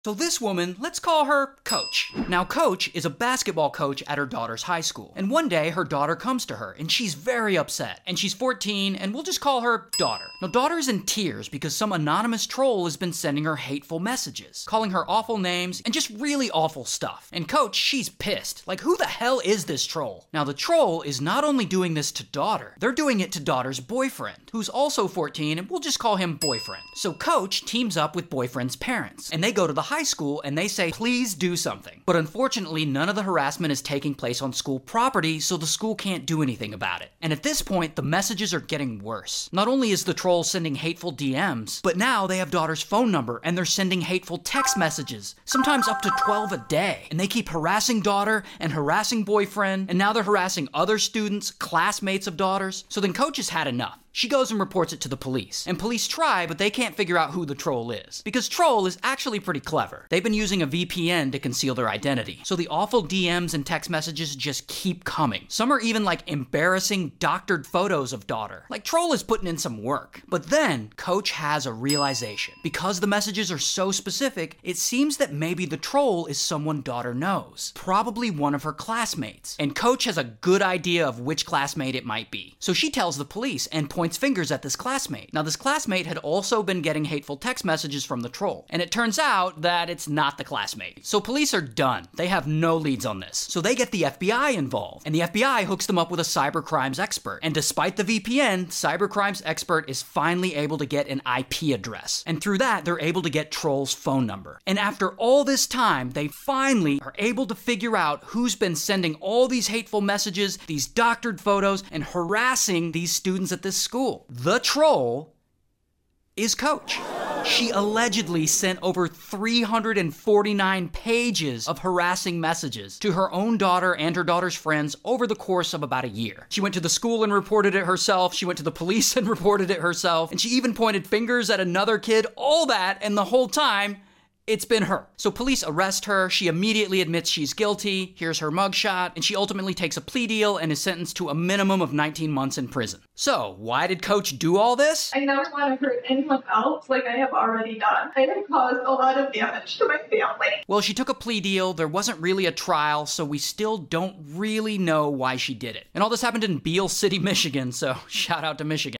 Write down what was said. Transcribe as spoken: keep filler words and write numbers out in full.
So this woman, let's call her Coach. Now Coach is a basketball coach at her daughter's high school. And one day her daughter comes to her and she's very upset. And she's fourteen and we'll just call her Daughter. Now Daughter's in tears because some anonymous troll has been sending her hateful messages, calling her awful names and just really awful stuff. And Coach, she's pissed. Like, who the hell is this troll? Now the troll is not only doing this to Daughter, they're doing it to Daughter's boyfriend, who's also fourteen and we'll just call him Boyfriend. So Coach teams up with Boyfriend's parents and they go to the high school and they say, please do something. But unfortunately, none of the harassment is taking place on school property, so the school can't do anything about it. And at this point, the messages are getting worse. Not only is the troll sending hateful D Ms, but now they have Daughter's phone number and they're sending hateful text messages, sometimes up to twelve a day. And they keep harassing Daughter and harassing Boyfriend, and now they're harassing other students, classmates of Daughter's. So then Coach has had enough. She goes and reports it to the police. And police try, but they can't figure out who the troll is. Because troll is actually pretty clever. They've been using a V P N to conceal their identity. So the awful D Ms and text messages just keep coming. Some are even like embarrassing doctored photos of Daughter. Like, troll is putting in some work. But then Coach has a realization. Because the messages are so specific, it seems that maybe the troll is someone Daughter knows. Probably one of her classmates. And Coach has a good idea of which classmate it might be. So she tells the police and points points fingers at this classmate. Now, this classmate had also been getting hateful text messages from the troll, and it turns out that it's not the classmate. So police are done. They have no leads on this. So they get the F B I involved, and the F B I hooks them up with a cybercrimes expert. And despite the V P N, cybercrimes expert is finally able to get an I P address. And through that, they're able to get troll's phone number. And after all this time, they finally are able to figure out who's been sending all these hateful messages, these doctored photos, and harassing these students at this school. School. The troll is Coach. She allegedly sent over three hundred forty-nine pages of harassing messages to her own daughter and her daughter's friends over the course of about a year. She went to the school and reported it herself. She went to the police and reported it herself. And she even pointed fingers at another kid. All that, and the whole time, it's been her. So police arrest her, she immediately admits she's guilty, here's her mugshot, and she ultimately takes a plea deal and is sentenced to a minimum of nineteen months in prison. So, why did Coach do all this? I never want to hurt anyone else like I have already done. I have caused a lot of damage to my family. Well, she took a plea deal, there wasn't really a trial, so we still don't really know why she did it. And all this happened in Beale City, Michigan, so shout out to Michigan.